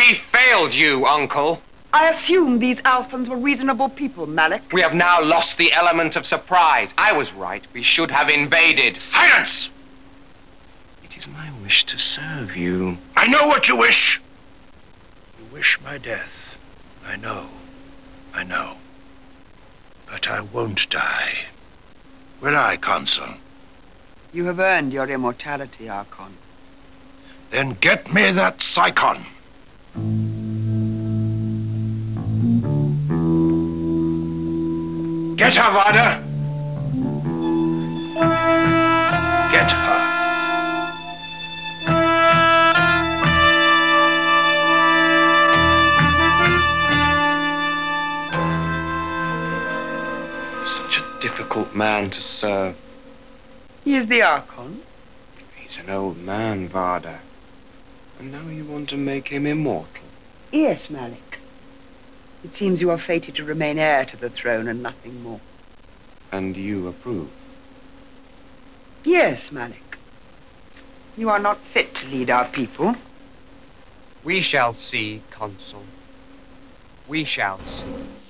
She failed you, Uncle. I assumed these Alphans were reasonable people, Malik. We have now lost the element of surprise. I was right. We should have invaded. Silence! It is my wish to serve you. I know what you wish. You wish my death. I know. But I won't die. Will I, Consul? You have earned your immortality, Archon. Then get me that Psychon. Get her, Vada. Get her. Such a difficult man to serve. He is the Archon. He's an old man, Vada. And now you want to make him immortal. Yes, Malik. It seems you are fated to remain heir to the throne and nothing more. And you approve? Yes, Malik. You are not fit to lead our people. We shall see, Consul. We shall see.